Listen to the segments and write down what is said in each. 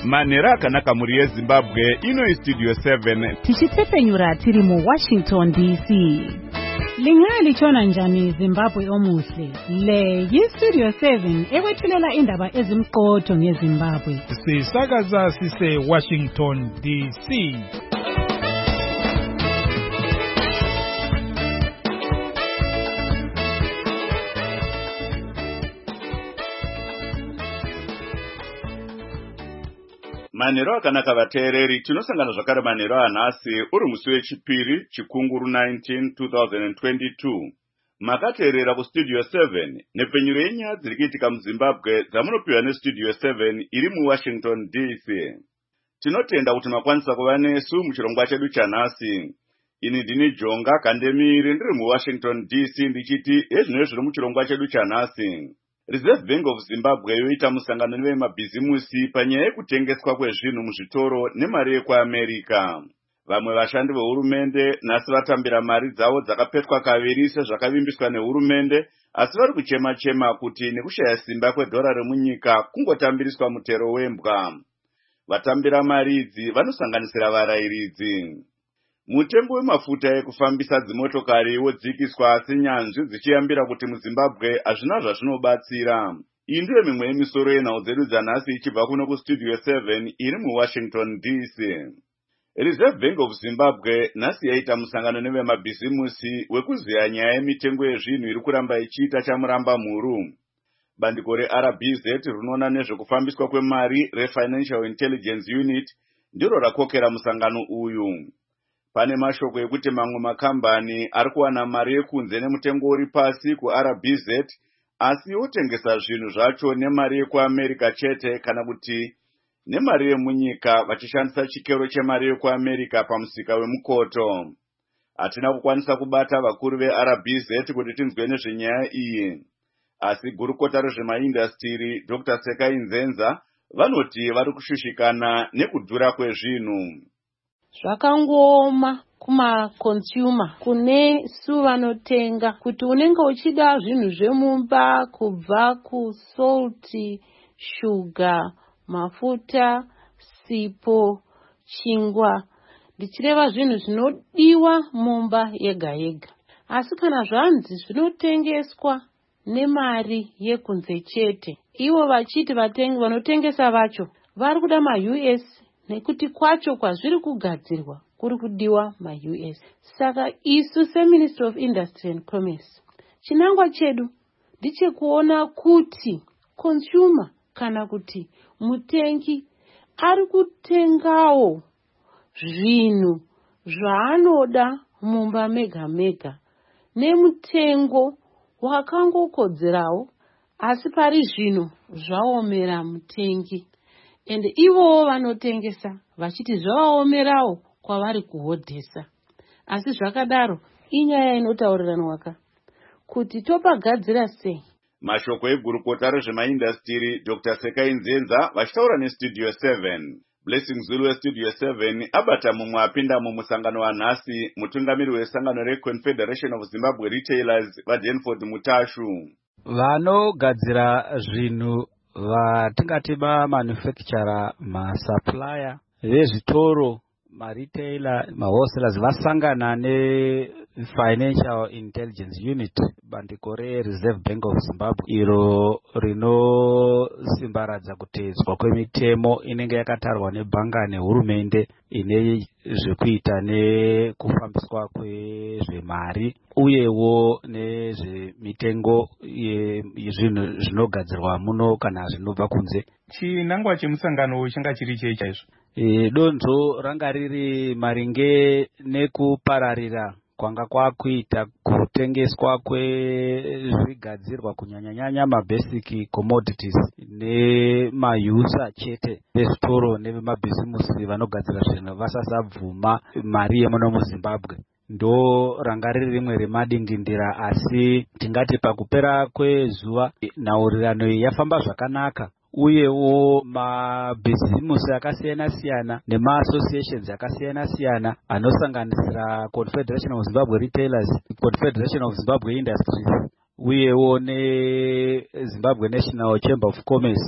Manhero akanaka muri yeZimbabwe, ino iStudio 7. Tichitsepenyura tiri muWashington DC. Lingaya lichona njani Zimbabwe omuhle? Le yiStudio 7 ewethulela indaba ezimqotho ngeZimbabwe. Sisakaza sise Washington DC. Manhero akanaka vateereri, tinosangana zvakare manhero anhasi uri musi wechipiri chikunguru 19 2022. Makateerera kuStudio 7 nepfenyuro yenyaya dziri kuitika muZimbabwe dzamunopiwa neStudio 7 iri muWashington DC. Tinotenda kuti makwanisa kuva nesu muchirongwa chedu chanhasi. Ini ndini Jonga Kandemiri ndiri muWashington DC ndichiti ezvino zviri muchirongwa chedu chanhasi. Reserve Bank of Zimbabwe yoita musangano wemabhizimusi panyaya yekutengeswa kwezvinhu muzvitoro nemari yekuAmerica. Vamwe vashandi vehurumende nhasi vatambira mari dzavo dzakapetwa kaviri sezvakavimbiswa nehurumende, asi vari kuchema kuti nekushaya simba kwedhora remunyika kungotambiriswa mutero wembwa. Vatambira mari idzi vanosanganisira varayiridzi. Mutengo wemafuta ekufambisa dzimotokari wodzikiswa asi nyanzvi dzichiyambira kuti muZimbabwe hazvina zvazvinobatsira. Iyi ndiyo mimwe yemisoro yenhau dzedu dzanhasi ichibva kuno kuStudio 7 iri muWashington DC. Reserve Bank of Zimbabwe nhasi yaita musangano nevemabhizimusi wekuziya nyaya yemitengo yezvinhu iri kuramba ichiita chamuramba mhuru. Bandiko reRBZ rinoona nezvekufambiswa kwemari reFinancial Intelligence Unit ndiro rakokera musangano uyu. Pane mashoko ekuti mamwe makambani ari kuwana mari yekunze nemutengo uri pasi kuRBZ, asi otengesa zvinhu zvacho nemari yekuAmerica chete kana kuti nemari yemunyika vachishandisa chikero chemari yekuAmerica pamusika wemukoto. Hatina kukwanisa kubata vakuru veRBZ kuti tinzwe nezvenyaya iyi. Asi gurukota rezvemaindastiri Dr. Sekai Nzenza vanoti vari kushushikana nekudhura kwezvinhu. Zvakangoma kuma-consumer kune su vanotenga kuti unenge uchida zvinhu zvemumba kubva kusalt, sugar, mafuta, sipo, chingwa, ndichireva zvinhu zvinodiwa mumba yega yega. Asi kana zvanzi zvinotengeswa nemari yekunze chete, ivo vachiti vatengi vanotengesa vacho vari kuda ma-US nekuti kwacho kwazviri kugadzirwa kuri kudiwa ma-US. Saka isu seMinistry of Industry and Commerce, chinangwa chedu ndichekuona kuti consumer kana kuti mutengi ari kutengawo zvinhu zvaanoda mumba mega mega nemutengo wakangokodzerawo, asi pari zvino zvaomera mutengi. Ende ivowo vanotengesa vachiti zvavaomerawo kwavari kuhodhesa. Asi zvakadaro inyaya inotauriranwaka kuti topagadzira sei. Mashoko egurukota rezvemaindastiri Dr. Sekai Nzenza vachitaura neStudio 7. Blessing Zulu weStudio 7 abata mumwe apinda mumusangano wanhasi mutungamiri wesangano reConfederation of Zimbabwe Retailers vaDenford Mutashu. Vanogadzira zvinhu vatingati manufacturer, masupplier vezvitoro, maretailer, mawholesalers vasangana neFinancial Intelligence Unit, bandiko reReserve Bank of Zimbabwe, iro rinosimbaradza kuteedzwa kwemitemo inenge yakatarwa nebhanga nehurumende ine zvekuita nekufambiswa kwezvemari uyewo nezvemitengo yezvinhu zvinogadzirwa muno kana zvinobva kunze. Chinangwa chemusangano changa chiri chei chaizvo? Donzo ranga riri maringe nekupararira kwanga kwakuita kutengeswa kwezvigadzirwa kunyanyanyanya mabasic commodities nemayusa chete vezvitoro nevemabhizimusi vanogadzira zvinhu vasasabvuma mari yemuno muZimbabwe. Ndo ranga riri rimwe remadingindira, asi tingati pakupera kwezuva nhaurirano yafamba zvakanaka. Uyewo mabhizimusi akasiyana-siyana nema-associations akasiyana-siyana anosanganisira Confederation of Zimbabwe Retailers, Confederation of Zimbabwe Industries, uyewo neZimbabwe National Chamber of Commerce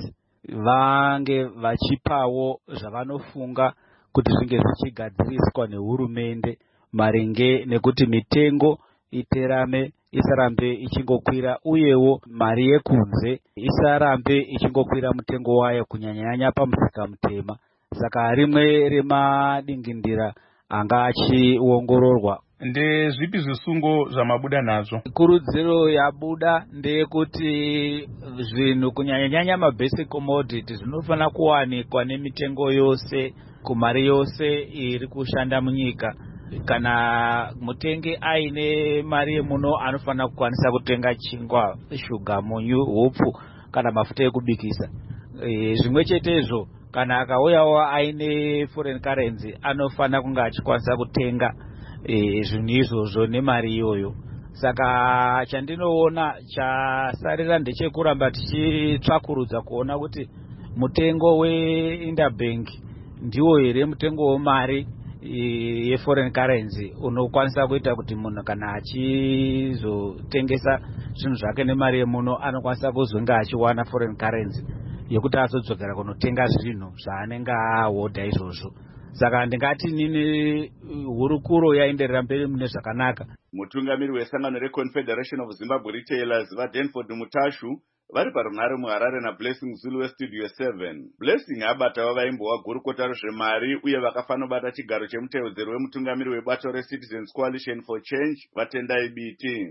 vange vachipawo zvavanofunga kuti zvinge zvichigadziriswa nehurumende maringe nekuti mitengo iterame isarambe ichingokwira, uyewo mari yekunze isarambe ichingokwira mutengo wayo kunyanyanya pamusika mutema. Saka rimwe remadingindira anga achiongororwa. Ndezvipi zvisungo zvamabuda nazvo? Kurudziro yabuda ndeyekuti zvinhu kunyanyanya mabasic commodity zvinofana kuwanikwa nemitengo yose kumari yose iri kushanda munyika. Kana mutengi aine mari yemuno anofana kukwanisa kutenga chingwa, shuga, munyu, hupfu kana mafuta ekubikisa. Zvimwe chetezvo kana akauyawo aine foreign currency anofana kunge achikwanisa kutenga zvinhu izvozvo nemari iyoyo. Saka chandinoona chasarira ndechekuramba tichitsvakurudza kuona kuti mutengo weInterbank ndiwo here mutengo wemari yeforeign currency unokwanisa kuita kuti munhu kana achizotengesa zvinhu zvake nemari yemuno anokwanisa kuzonge achiwana foreign currency yekuti azodzokera kunotenga zvinhu zvaanenge ahodha izvozvo. Saka ndingati nini hurukuro yaenderera mberi mune zvakanaka. Mutungamiri wesangano reConfederation of Zimbabwe Retailers vaDenford Mutashu vari parunhare muHarare naBlessing Zulu weStudio 7. Blessing abatawo vaimbowa gurukota rezvemari uye vakafanobata chigaro chemutevedzeri wemutungamiri webato reCitizens Coalition for Change vaTendai Biti.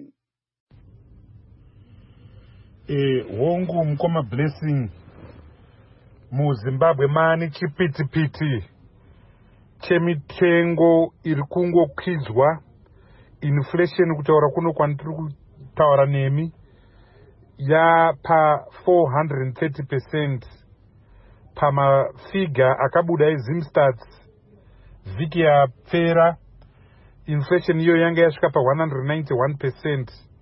Hongu mukoma Blessing, muZimbabwe mane chipitipiti chemitengo iri kungokwidzwa, inflation kutaura kuno kwandiri kutaura nemi yapa 430% pamafiga akabuda eZimstats vhiki yapera. Inflation iyo yanga yasvika pa 191%.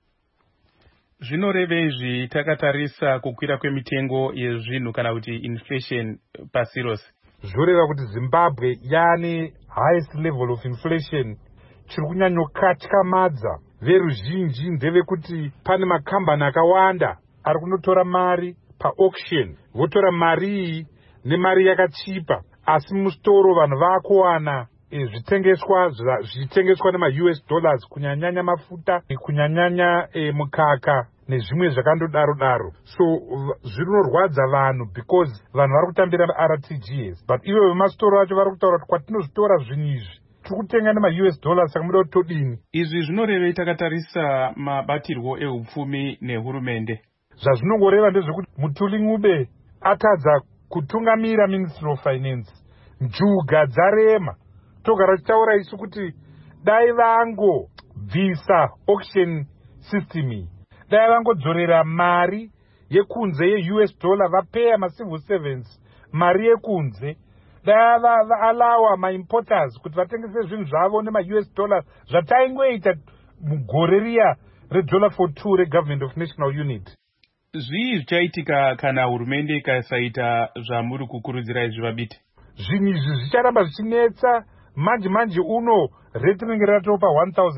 Zvinorevei takatarisa kukwira kwemitengo yezvinhu kana kuti inflation pasi rose? Zvoreva kuti Zimbabwe yane highest level of inflation. Chiri kunyanyokatyamadza veruzhinji ndevekuti pane makambani akawanda ari kunotora mari paauction, votora mari iyi nemari yakachipa, asi mustoro vanhu vakuwana zvitengeswa zvichitengeswa nema-US dollars, kunyanyanya mafuta, kunyanyanya mukaka nezvimwe zvakandodaro. So zvinorwadza vanhu because vanhu vari kutambira RTGS, but ivo vemastoro acho vari kutaura kuti kwatinozvitora zvinhu izvi tiri kutenga nema-US dollars, saka muda kuti todini. Izvi zvinorevei takatarisa mabatirwo ehupfumi nehurumende? Zvazvinongoreva ndezvekuti Mutuli Ngube atadza kutungamira Ministry of Finance. Njuga dzarema. Togara tichitaura isu kuti dai vangobvisa auction system iyi, dai vangodzorera mari yekunze yeUS dollar, vapeya macivil servants mari yekunze, dai vaalawa maimporters kuti vatengese zvinhu zvavo nema-US dollars zvataingoita mugore riya redollar for 2 regovernment of national unity. Zvii zvichaitika kana hurumende ikasaita zvamuri kukurudzira izvi vabiti? Zvinhu izvi zvicharamba zvichinetsa. Manje uno rate rinenge ratopa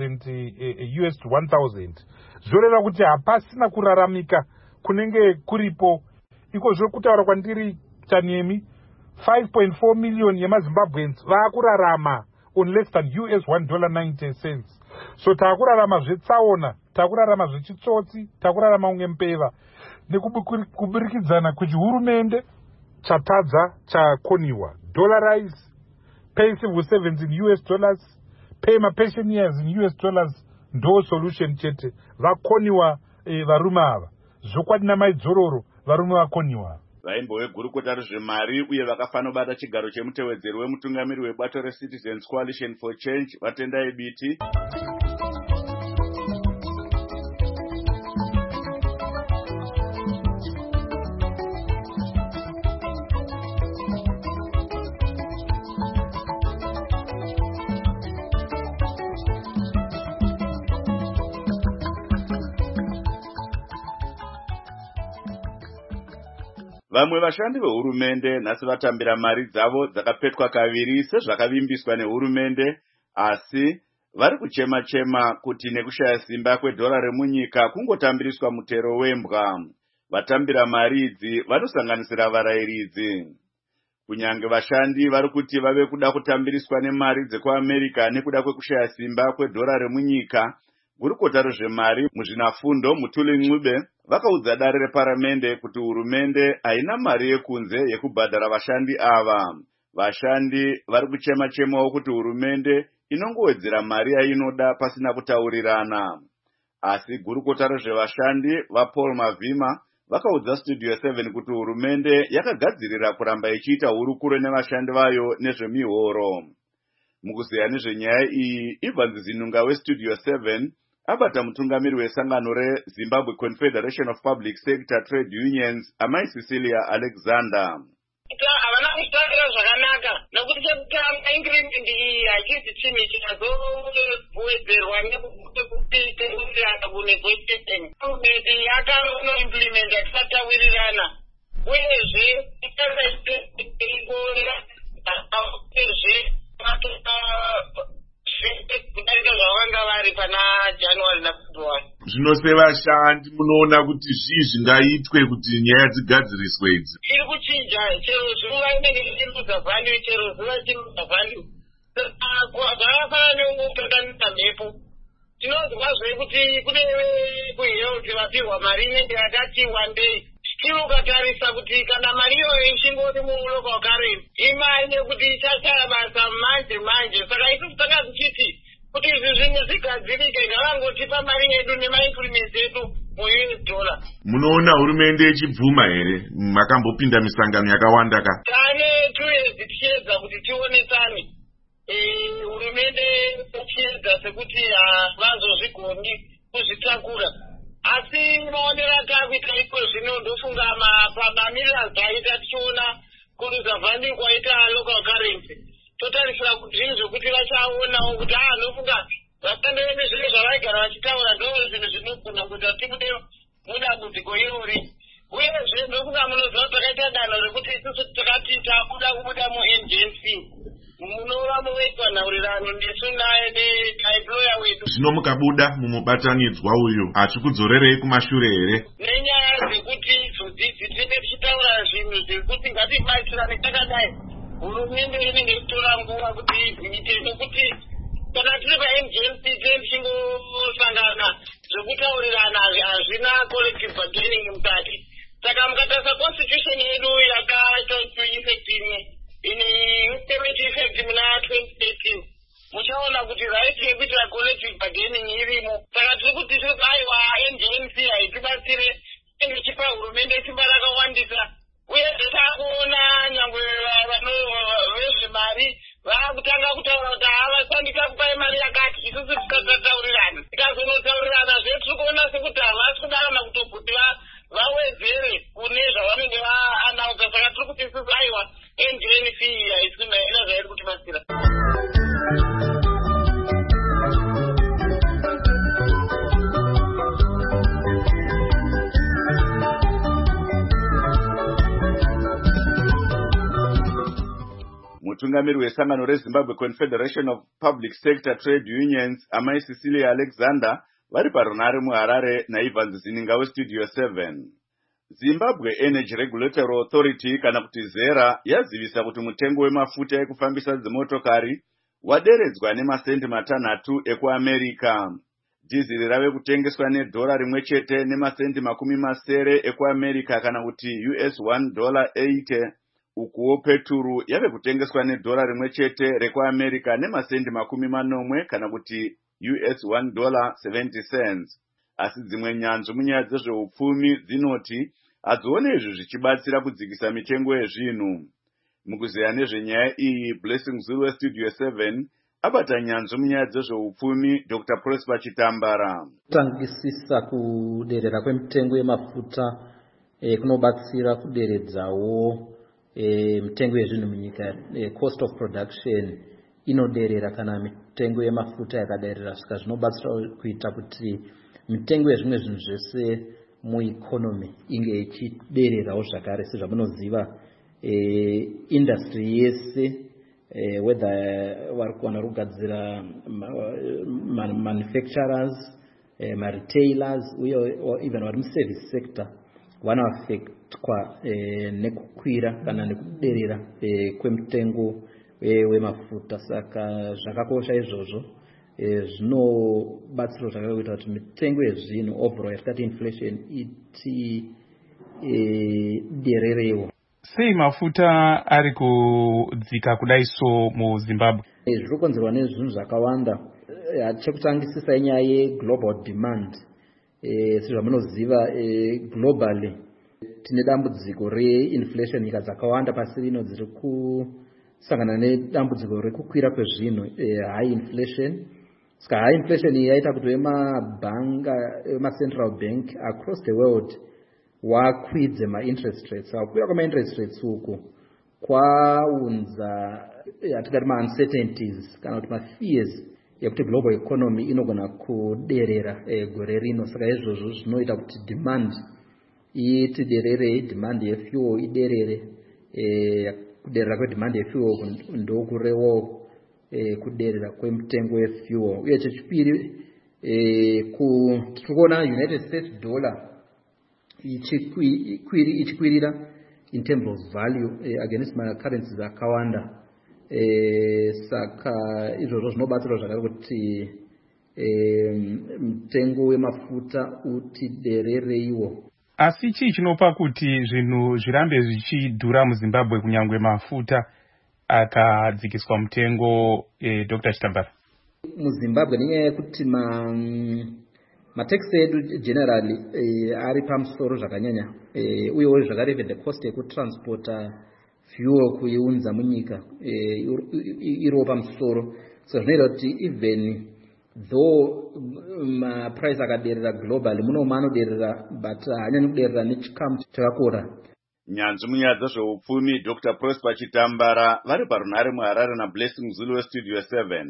1000 US to 1000. Zvoreva kuti hapasina kuraramika kunenge kuripo. Iko zviri kutaura kwandiri Chanyemi, 5.4 million yemaZimbabweans vakurarama on less than US $1.90. So takurarama zvetsaona, takurarama zvechitsotsi, takurarama unge mpeva. Nekubirikidzana kuchihurumende chatadza chakoniwa. Dollarize, pay civil servants in US dollars, pay my pensioners in US dollars, ndo solution chete. Vakoniwa varume ava. Zvokwadi namaidzororo varume vakoniwa. Vaimbowe gurukota rezvemari uye vakafanobata chigaro chemutevedzeri wemutungamiri webato reCitizens Coalition for Change vaTendai Biti. Vamwe vashandi vehurumende nhasi vatambira mari dzavo dzakapetwa kaviri sezvakavimbiswa nehurumende, asi vari kuchema-chema kuti nekushaya simba kwedhora remunyika kungotambiriswa mutero wembwa. vatambira mari idzi vanosanganisira varayiridzi. Kunyange vashandi vari kuti vave kuda kutambiriswa nemari dzekuAmerica nekuda kwekushaya simba kwedhora remunyika, gurukota rezvemari muzvinafundo Mutuli Ncube vakaudza dare reparamende kuti hurumende haina mari yekunze yekubhadhara vashandi ava. Vashandi vari kuchema-chemawo kuti hurumende inongowedzera mari yainoda pasina kutaurirana. Asi gurukota rezvevashandi vaPaul Mavhima vakaudza Studio 7 kuti hurumende yakagadzirira kuramba ichiita hurukuro nevashandi vayo nezvemihoro. Mukuzeya nezvenyaya iyi, Evans Zinunga weStudio 7 abata mutungamiri wesangano reZimbabwe Confederation of Public Sector Trade Unions, Amai Cecilia Alexander. Havana kushanda zvakanaka nokuti chekutanga increment iyi hachisi chinhu chingazowedzerwa nekupita kunegotiation. Hurumende yakanoimplementa tisatawirirana uyezve kudarika zvavanga vari pana January naFebruary. Zvino sevashandi munoona kuti zvii zvingaitwe kuti nyaya dzigadziriswe idzi? Iri kuchinja, chero zuva inenge ichiruza value, chero zuva ichiruza value. Zvakafanana neungopekanisa mhepo. Tinozwazve kuti kune kuhealth vapihwa mari inenge yakati one day. Chiro ukatarisa kuti kana mari iyoyo ichingori mulocal currency, imari yekuti ichashaya basa manje. Saka isusu tanga tichiti kuti izvi zvinhu zvigadzirike, ngavangotipa mari yedu nemaimplements edu mu-US dollar. Munoona hurumende ichibvuma here? Makambopinda misangano yakawanda ka? Tane 2 years tichiedza kuti tionesane. Hurumende ichiedza sekuti havazozvigoni kuzvitakura. Asi maonera akakuita iko zvino ndofunga mamirrors aita tichiona kuruza value kwaita local currency. Totarisira kuti zvinhu zvokuti vachaonawo kuti nofunga vasandove nezvinhu zvavaigara vachitaura ndo zvinhu zvinogona kuita timude mudambudziko irori. Uyezve ndofunga munoziva takaita danho rekuti isusu takati takuda kubuda mu-NGNC. Munova munoitwa nhaurirano nesu naemployer wedu. Zvino mukabuda mumubatanidzwa uyu hachikudzorerei kumashure here? Nenyaya dzekuti zodzidzi tinenge tichitaura zvinhu zvekuti ngatibatsirane takadai. Hurumende inenge ichitora nguva kuti iite nokuti kana tiri paNGNC tichingosangana zvekutaurirana hazvina collective bargaining mukati. Saka mukatarisa constitution yedu yakaita effect ine implement effect muna 2013. Muchaona kuti right yekuita collective bargaining irimo. Saka tiri kuti aiwa NGNC haitibatsire inenge ichipa hurumende simba rakawandisa. Uye tatakuona nyangwe vezvemari vakutanga kutaura kuti havasandika kupai mari yakati, isusu tikasataurirana. Tikazonotaurirana zve tiri kuona sekuti havasi kudarana kuti vawedzere kune zvavanenge vaanauza. Saka tiri kuti isusu aiwa NGNC haisina zvairi kutibatsira. Mutungamiri wesangano reZimbabwe Confederation of Public Sector Trade Unions, Amai Cecilia Alexander, vari parunare muHarare naEvans Zinunga weStudio 7. Zimbabwe Energy Regulatory Authority kana kuti ZERA yazivisa kuti mutengo wemafuta ekufambisa dzimotokari waderedzwa nemasendi 6 ekuAmerica. Dizili rave kutengeswa $1 nemasendi 70 ekuAmerica kana kuti $1.80. Ukuwo peturu yave kutengeswa $1 rekuAmerica nemasendi 40 kana kuti $1.70. Asi dzimwe nyanzvi munyaya dzezveupfumi dzinoti hadzione izvi zvichibatsira kudzikisa mitengo yezvinhu. Mukuzeya nezvenyaya iyi, Blessing Zulu weStudio 7 abata nyanzvi munyaya dzezveupfumi Dr. Prosper Chitambara. Kutangisisa kuderera kwemitengo yemafuta kunobatsira kuderedzawo mitengo yezvinhu munyika. Cost of production inoderera kana mitengo yemafuta yakaderera, saka zvinobatsira kuita kuti mitengo yezvimwe zvinhu zvese mueconomy inge ichidererawo zvakare. Sezvamunoziva industry yese whether vari kuwana kugadzira manufacturers, retailers uye even vari muservice sector vanoafektwa nekukwira kana nekuderera kwemutengo wemafuta. Saka zvakakosha izvozvo zvinobatsira zvakaita kuti mitengo yezvinhu overall yatikati inflation itidererewo. Sei mafuta ari kudzika kudai so muZimbabwe? Zviri kukonzerwa nezvinhu zvakawanda. Chekutangisisa inyaya yeglobal demand. Sezvamunoziva globally tine dambudziko reinflation nyika dzakawanda pasi rino dziri kusangana nedambudziko rekukwira kwezvinhu, high inflation. Saka high inflation iyi yaita kuti central bank across the world wakwidze ma-interest rates. Kukwira kwama-interest rates uku kwaunza yatikati ma-uncertainties kana kuti ma-fears yekuti global economy inogona kuderera gore rino. Saka izvozvo zvinoita kuti demand itiderere, demand yefuel iderere. Kuderera kwedemand yefuel ndokurewo kuderera kwemitengo yefuel. Uye chechipiri tirikuona United States dollar ichikwirira in terms of value against currencies akawanda. Saka izvozvo zvinobatsira zvakare kuti mutengo wemafuta utiderereiwo. Asi chii chinopa kuti zvinhu zvirambe zvichidhura muZimbabwe kunyangwe mafuta akadzikiswa mutengo, Dr. Chitambara? MuZimbabwe nenyaya yekuti matax edu generally ari pamusoro zvakanyanya, uyewo zvakare the cost yekutransporta fuel kuiunza munyika iriwo pamusoro. So zvinoita kuti even though price akaderera globally muno manoderera but haanyanyi kuderera nechikamu chakakora. Nyanzvi munyaya dzezveupfumi Dr. Prosper Chitambara vari parunhare muHarare naBlessing Zulu weStudio 7.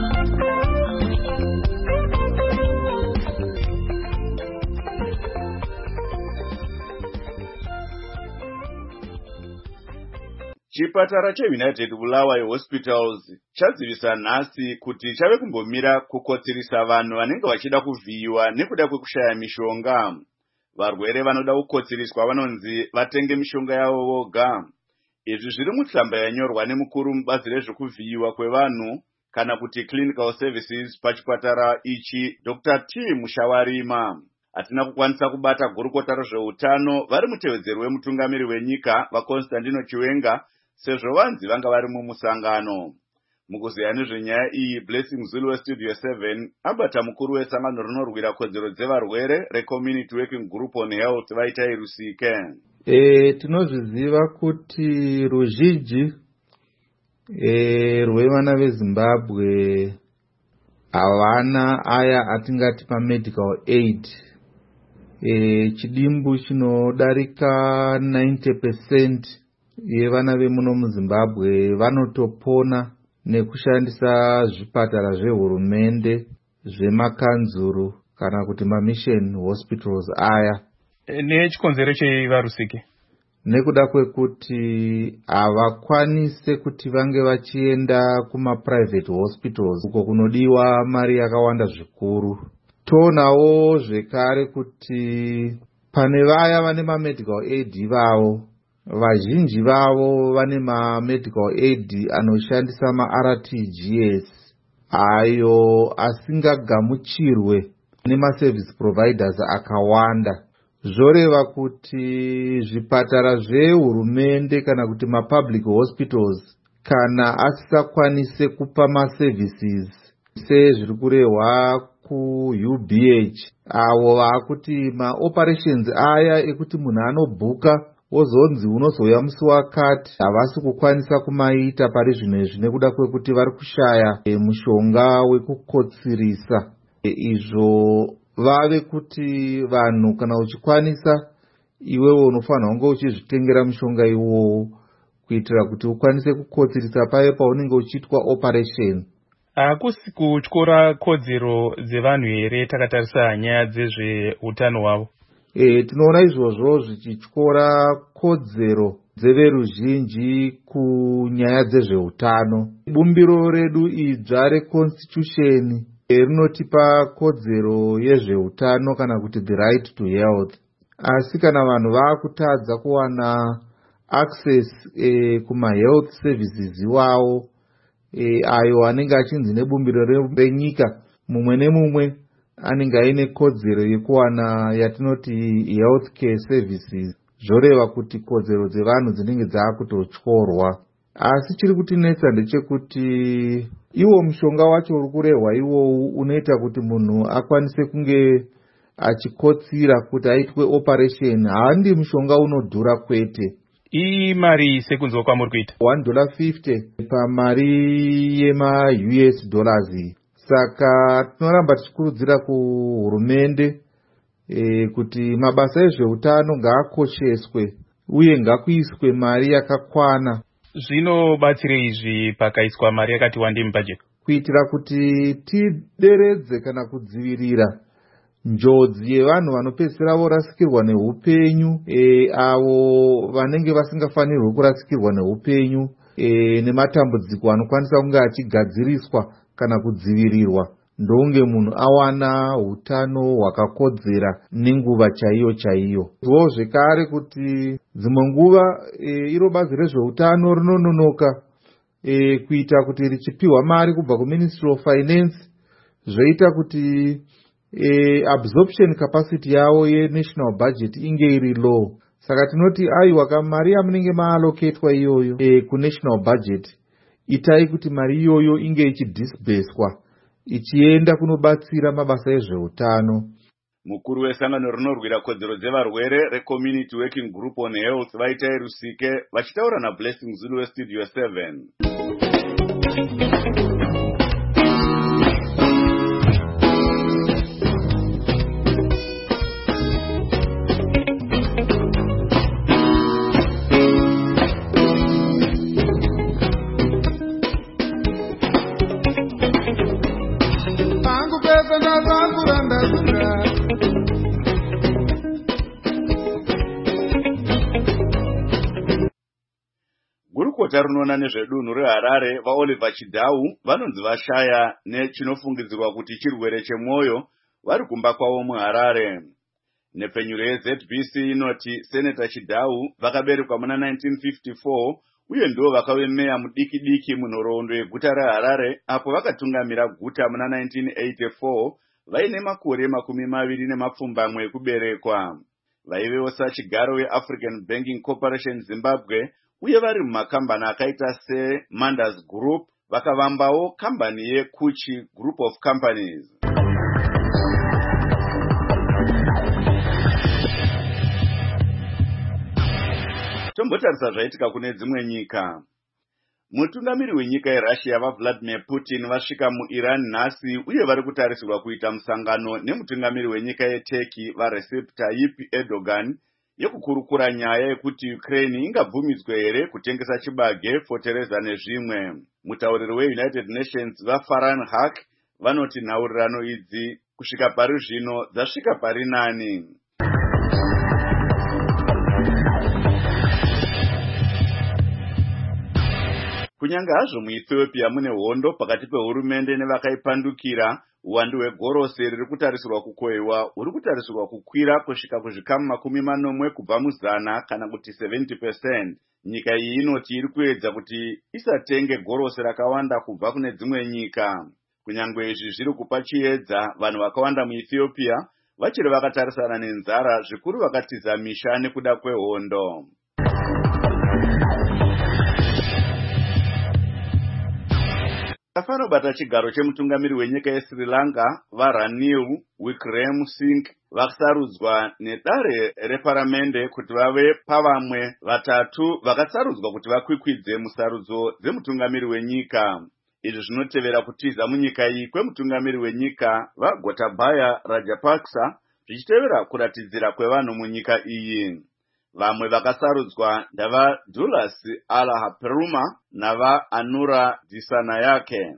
Chipatara cheUnited Bulawayo Hospitals chadzivisa nhasi kuti chave kumbomira kukotsirisa vanhu vanenge vachida kuvhiyiwa nekuda kwekushaya mishonga. Varwere vanoda kukotsiriswa vanonzi vatenge mishonga yavo voga. Izvi zviri mutsamba yanyorwa nemukuru mubazi rezvekuvhiyiwa kwevanhu kana kuti clinical services pachipatara ichi, Dr. T. Mushawarima. Hatina kukwanisa kubata gurukota rezveutano vari mutevedzeri wemutungamiri wenyika vaConstantino Chiwenga sezvo vanzi vanga vari mumusangano. Mukuziya nezvenyaya iyi, Blessing Zulu weStudio 7 abata mukuru wesangano rinorwira kodzero dzevarwere reCommunity Working Group on Health Vaitai Rusike. Tinozviziva kuti ruzhinji rwevana veZimbabwe havana aya atingati pamedical aid. Chidimbu chinodarika 90% yevana vemuno muZimbabwe vanotopona nekushandisa zvipatara zvehurumende, zvemakanzuru kana kuti mamission hospitals aya. Nechikonzero chevarusike? Nekuda kwekuti havakwanise kuti vange vachienda kumaprivate hospitals uko kunodiwa mari yakawanda zvikuru. Toonawo zvekare kuti pane vaya vane mamedical aid ivavo, vazhinji vavo vane mamedical aid anoshandisa maRTGS ayo asingagamuchirwe nemaservice providers akawanda. Zvoreva kuti zvipatara zvehurumende kana kuti mapublic hospitals kana asisakwanise kupa maservices sezviri kurehwa kuUBH, avo vakuti maoperations aya ekuti munhu anobhuka wozonzi unozouya musi wakati, havasi kukwanisa kumaita pari zvino izvi nekuda kwekuti vari kushaya mushonga wekukotsirisa. Izvo vave kuti vanhu kana uchikwanisa iwewe unofanira kunge uchizvitengera mushonga iwowo kuitira kuti ukwanise kukotsirisa paye paunenge uchiitwa operation. Hakusi kutyora kodzero dzevanhu here takatarisa nyaya dzezveutano hwavo? Tinoona izvozvo zvichityora kodzero dzeveruzhinji kunyaya dzezveutano. Bumbiro redu idzva reconstitution rinotipa kodzero yezveutano kana kuti the right to health. asi kana vanhu vaakutadza kuwana access kumahealth services iwawo ayo anenge achinzi nebumbiro renyika, mumwe nemumwe anenge aine kodzero yekuwana yatinoti health care services, zvoreva kuti kodzero dzevanhu dzinenge dzaakutotyorwa. Asi chiri kutinetsa ndechekuti iwo mushonga wacho uri kurehwa iwowu unoita kuti munhu akwanise kunge achikotsira kuti aitwe operation. Handi mushonga unodhura kwete. Iyi mari sekunzwa kwamuri kuita $1.50 pamari yema-US dollars. Saka tinoramba tichikurudzira kuhurumende kuti mabasa ezveutano ngaakosheswe uye ngakuiswe mari yakakwana. Zvinobatsire izvi pakaiswa mari yakati wandei mubhajeti? Kuitira kuti tideredze kana kudzivirira njodzi yevanhu vanopedzisira vorasikirwa neupenyu, avo vanenge vasingafanirwi kurasikirwa neupenyu, nematambudziko anokwanisa kunge achigadziriswa kana kudzivirirwa ndonge munhu awana hutano hwakakodzera nenguva chaiyo chaiyo. Zvo zvekare kuti dzimwe nguva iro bazi rezveutano rinononoka kuita kuti richipiwa mari kubva kuMinistry of Finance, zvoita kuti absorption capacity yavo yenational budget inge iri low. Saka tinoti aiwa mari yamunenge maaloketwa iyoyo kunational budget, itai kuti mari iyoyo inge ichidisburswa ichienda kunobatsira mabasa ezveutano. Mukuru wesangano rinorwira kodzero dzevarwere reCommunity Working Group on Health Vaitai Rusike vachitaura naBlessing Zulu weStudio 7. Gurukota rinoona nezvedunhu reHarare vaOliver Chidau vanonzi vashaya nechinofungidzirwa kuti chirwere chemwoyo vari kumba kwavo muHarare. Nepfenyuro yeZBC inoti Senator Chidau vakaberekwa muna 1954 uye ndo vakave meya mudiki munhoroondo yeguta reHarare apo vakatungamira guta muna 1984 vaine makore 20 ekuberekwa. Vaivewo sachigaro weAfrican Banking Corporation Zimbabwe uye vari mumakambani akaita seManders Group, vakavambawo kambani yeKuchi Group of Companies. Tombotarisa zvaitika kune dzimwe nyika. Mutungamiri wenyika yeRussia vaVladimir Putin vasvika muIran nhasi uye vari kutarisirwa kuita musangano nemutungamiri wenyika yeTurkey vaRecep Tayyip Erdogan yekukurukura nyaya yekuti Ukraine ingabvumidzwe here kutengesa chibage, fotereza nezvimwe. Mutauriri weUnited Nations vaFarhan Haq vanoti nhaurirano idzi kusvika pari zvino dzasvika pari nani. Kunyange hazvo muEthiopia mune hondo pakati pehurumende nevakaipandukira, uwandu hwegorosi riri kutarisirwa kukohwewa huri kutarisirwa kukwira kusvika kuzvikamu 40 kubva mu100 kana kuti 70%. Nyika iyi inoti iri kuedza kuti isatenge gorosi rakawanda kubva kune dzimwe nyika. Kunyange izvi zviri kupa chiedza, vanhu vakawanda muEthiopia vachiri vakatarisana nenzara, zvikuru vakatiza misha nekuda kwehondo. Vafanobata chigaro chemutungamiri wenyika yeSri Lanka vaRanil Wickremesinghe vasarudzwa nedare reparamende kuti vave pavamwe vatatu vakatsarudzwa kuti vakwikwidze musarudzo dzemutungamiri wenyika. Izvi zvinotevera kutiza munyika iyi kwemutungamiri wenyika vaGotabaya Rajapaksa, zvichitevera kuratidzira kwevanhu munyika iyi. Vamwe vakasarudzwa ndavaDulas Alahaperuma navaAnura Disanayake.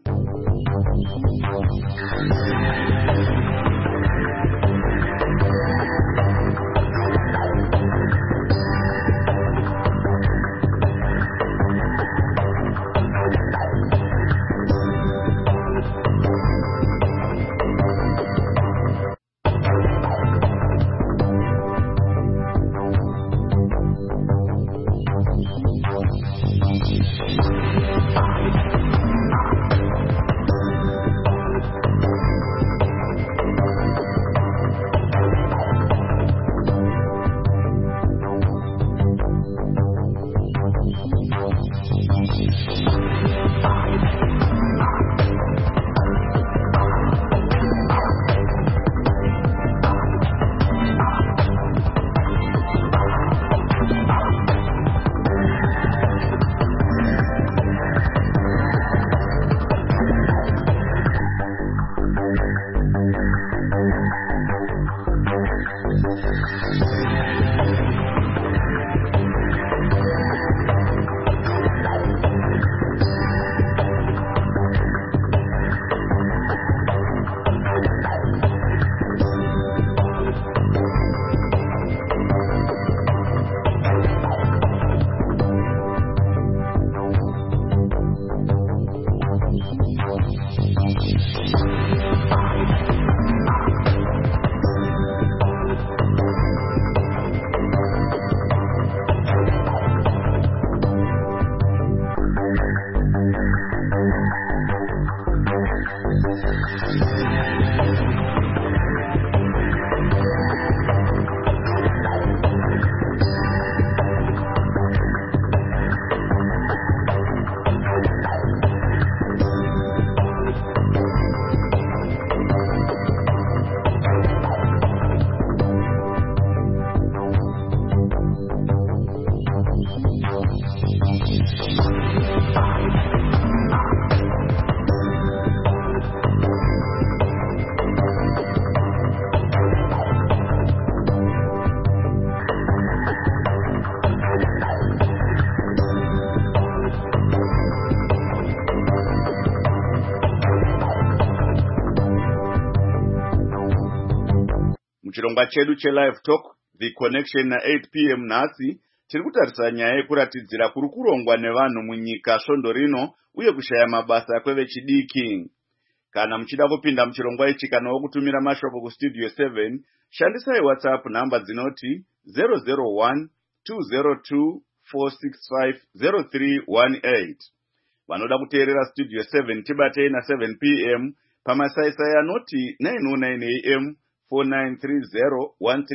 Muchirongwa chedu chelive talk the connection na 8 p.m. nhasi tiri kutarisa nyaya yekuratidzira kuri kurongwa nevanhu munyika svondo rino uye kushaya mabasa kwevechidiki. Kana muchida kupinda muchirongwa ichi kana wokutumira mashoko kustudio 7 shandisai WhatsApp namba dzinoti 001 202 465 0318. Vanoda kuteerera studio 7 tibatei na 7 p.m. pamasaisai anoti 909 am 4930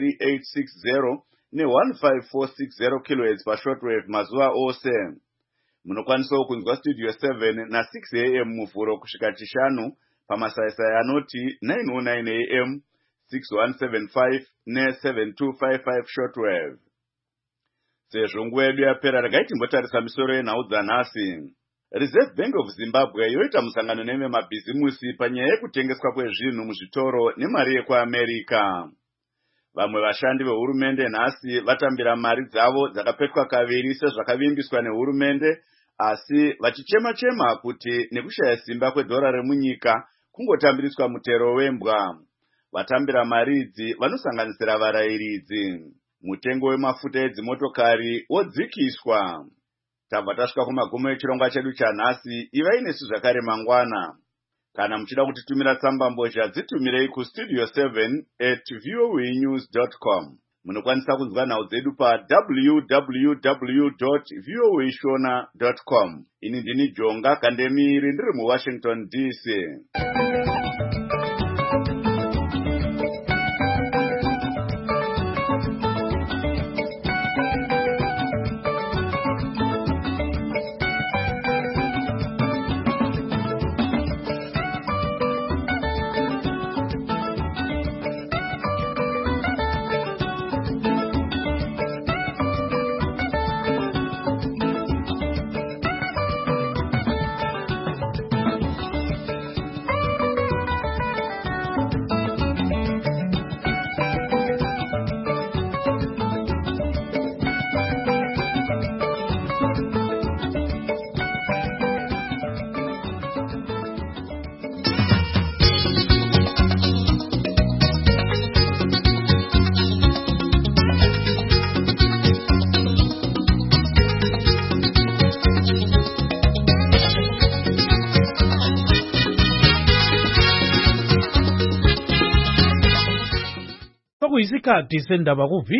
13860 ne15460 kHz pashortwave mazuva ose. Munokwanisawo kunzwa studio 7 na 6 am muvhuro kusvika chishanu pamasaisai anoti 909 am 6175 ne7255 shortwave. Sezvo nguva yedu yapera, regai timbotarisa misoro yenhau dzanhasi. Reserve Bank of Zimbabwe yoita musangano nevemabhizimusi panyaya yekutengeswa kwezvinhu muzvitoro nemari yekuAmerica. Vamwe vashandi vehurumende nhasi vatambira mari dzavo dzakapetwa kaviri sezvakavimbiswa nehurumende, asi vachichema-chema kuti nekushaya simba kwedhora remunyika kungotambiriswa mutero wembwa. Vatambira mari idzi vanosanganisira varayiridzi. Mutengo wemafuta edzimotokari wodzikiswa. Tabva tasvika kumagumo echirongwa chedu chanhasi. Ivai nesu zvakare mangwana. Kana muchida kutitumira tsamba mbozha dzitumirei kustudio 7@voanews.com. Munokwanisa kunzwa nhau dzedu pa www.voashona.com. Ini ndini Jonga Kandemiri ndiri muWashington DC. Isikhathi sendaba